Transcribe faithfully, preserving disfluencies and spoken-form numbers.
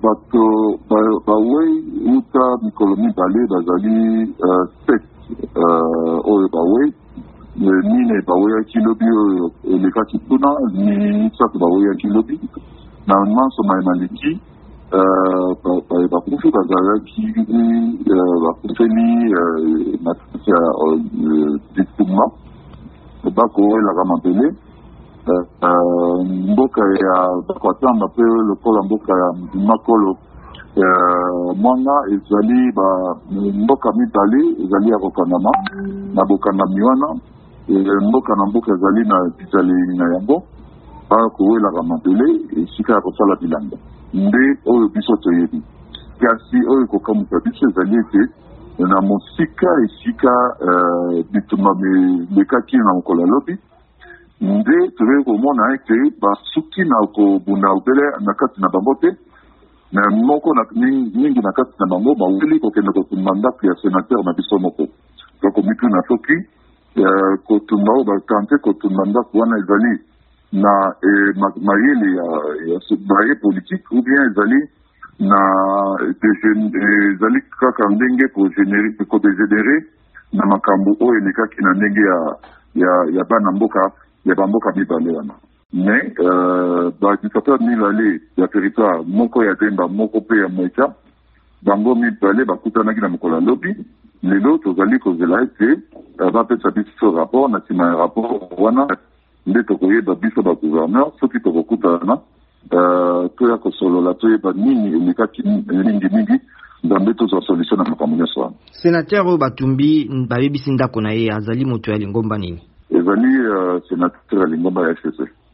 bato bawe uta mikolo mibale bazali sept oyo bawe mine bawe ya kilobi oyo elekaki kuna ni sato bawe ya kilobi na manso mayemaleki bakufi bazalaki bakufeli na kati ya dituma bakoelaka mabele mboka ya bakwatamba mpe lokola mboka ya makolo mwanga ezali mboka mibale ezali ya kokangama na bokangami wana mboka na mboka ezali na bizaleli na yango bakowelaka mabele esika ya kosala bilanga nde oyo biso toyebi kasi oyo kokamuka biso ezali ete na mosika esika bituma lekaki na mokolo ya lobi nde toyei komona ete basuki na kobunda obele na kati na bango te na moko mingi na kati na bango baweli kokende kotumba ndako ya sénateur na biso moko donc mitu na soki kotumba oyo bakante kotumba ndako wana ezali na mayele ya baye politique ou bien ezali na ezali kaka ndenge kodegénéré na makambo oyo elekaki na ndenge ya bana mboka ya bamboka mibale wana mais badictateur mibale ya territoire moko ya Demba moko mpe ya Mweka bango mibale bakutanaki na mokolo ya lobi lelo tozali kozela ete bapesa biso rapport na nsima ya rapport wana nde tokoyeba biso bagouverneur soki tokokutana toya kosolola toyeba nini elekaki mingimingi nzambe tozwa solution na makambo nyonso wana. Sénateur oyo batumbi bayebisi ndako na ye azali moto ya lingomba nini? Ezali sénateur ya lingomba ya F C C.